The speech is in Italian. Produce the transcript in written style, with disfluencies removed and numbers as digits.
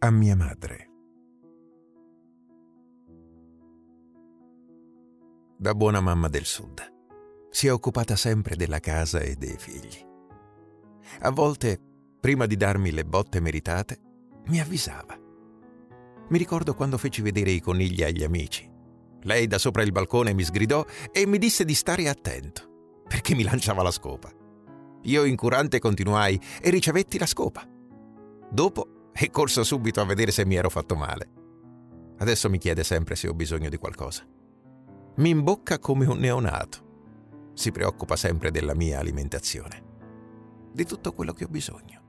a mia madre. Da buona mamma del Sud, si è occupata sempre della casa e dei figli. A volte, prima di darmi le botte meritate, mi avvisava. Mi ricordo quando feci vedere i conigli agli amici. Lei da sopra il balcone mi sgridò e mi disse di stare attento, perché mi lanciava la scopa. Io incurante continuai e ricevetti la scopa. Dopo è corso subito a vedere se mi ero fatto male. Adesso mi chiede sempre se ho bisogno di qualcosa. Mi imbocca come un neonato. Si preoccupa sempre della mia alimentazione, di tutto quello che ho bisogno.